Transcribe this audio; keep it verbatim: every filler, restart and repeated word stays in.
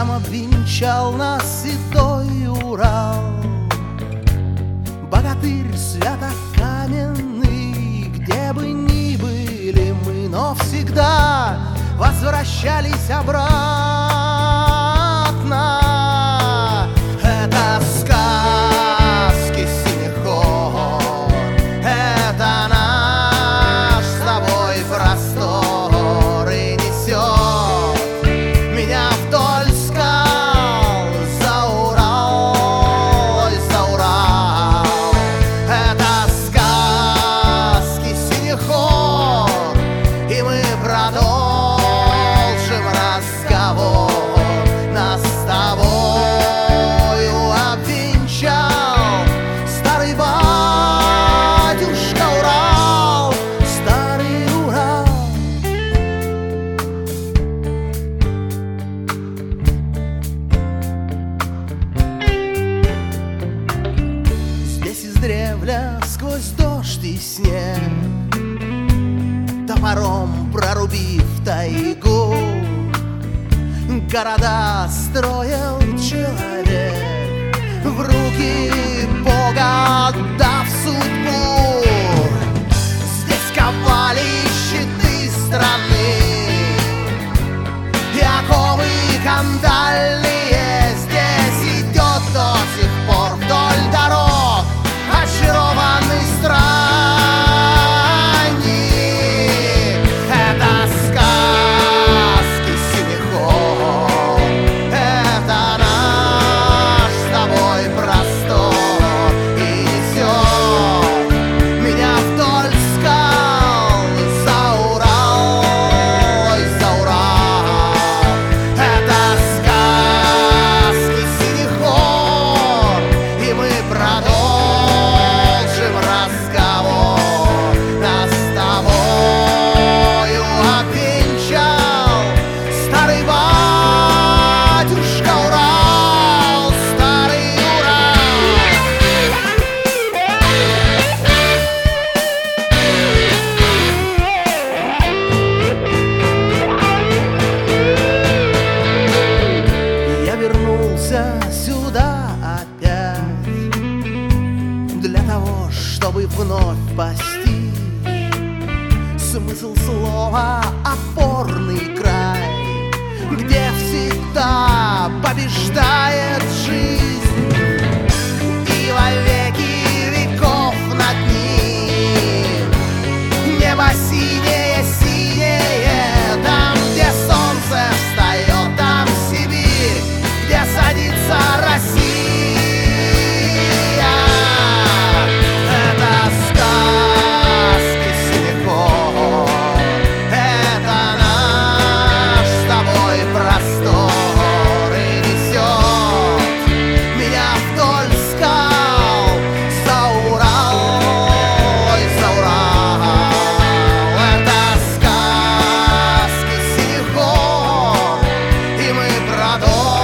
Там обвенчал нас седой Урал, богатырь свято-каменный. Где бы ни были мы, но всегда возвращались обратно. Это сказки синих гор, это наш с тобой простор, и несет меня вдоль скал за Урал, за Урал. Это сказки синих гор, и мы продолжим разговор. Нас с тобою обвенчал старый батюшка Урал, старый Урал. Здесь издревля сквозь дождь и снег, топором прорубив тайгу, города строил человек, в руки Бога отдав судьбу. Здесь ковали щиты страны и оковы кандальные. Здесь идет до сих пор вдоль дорог очарованный странник. Это сказки синих гор, это наш с тобой простор, и несет меня вдоль скал за Урал, за Урал. Это сказки синих гор, и мы продолжим разговор. Нас с тобою обвенчал старый батюшка Урал, старый Урал. Я вернулся сюда опять для того, чтобы вновь постичь смысл слова «опорный край», где всегда побеждает жизнь, и во веки веков над ним небо синее, синее. Там, где солнце встает, там Сибирь, где садится Россия. Это сказки синих гор, это наш с тобой простор, и несет меня вдоль скал за Урал, за Урал. Это сказки синих гор, и мы продолжим